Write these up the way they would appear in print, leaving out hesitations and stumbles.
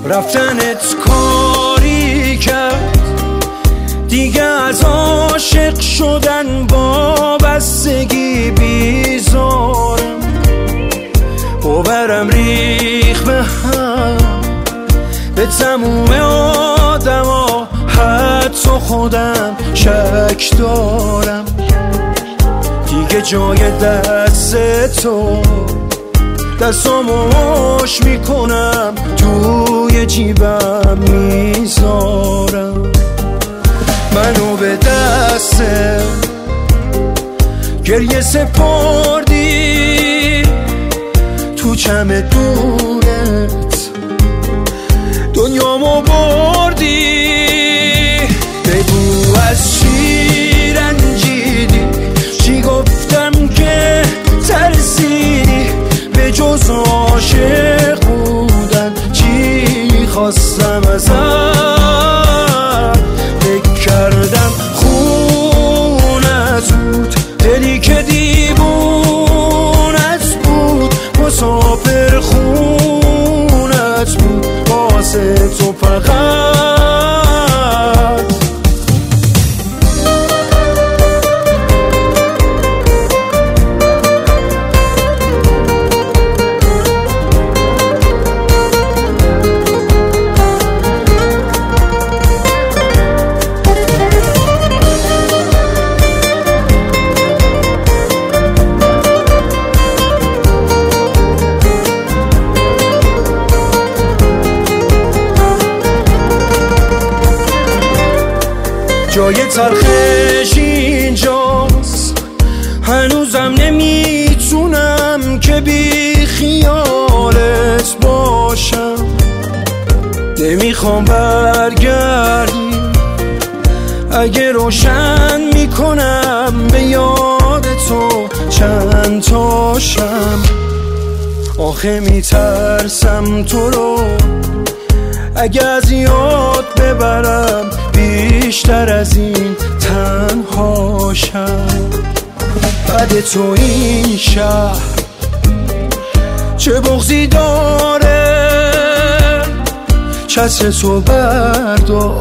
رفتنت کاری کرد دیگه از عاشق شدن وابستگی بیزارم. باورم ریخ به هم به تموم آدما، حتی خودم شک دارم. دیگه جای دست تو دستامو مش میکنم، توی جیبم میذارم. منو به دست گریه سپردی، تو چمدونت دنیامو بردی. بگو از چی رنجیدی، چی گفتم که ترسیدی، به جز عاشق بودن چی خواستم ازت. فکر کردم خونت بود، دلی که دیوونت بود، مسافر خونت بود واسه تو فقط. جای تلخش اینجاست، هنوزم نمیتونم که بی خیالت باشم. نمیخوام برگردی، اگه روشن میکنم به یاد تو چند تاشم. آخه میترسم تو رو اگه از یاد ببرم، بیشتر از این تنهاشم. بعد تو این شهر چه بغضی داره، چتر تو بردار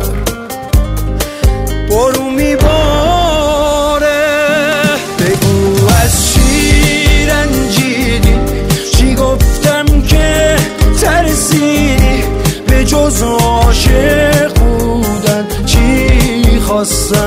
بارون میباره. بگو از چی رنجیدی، چی گفتم که ترسیدی، به جز عاشق بودن چی خواستم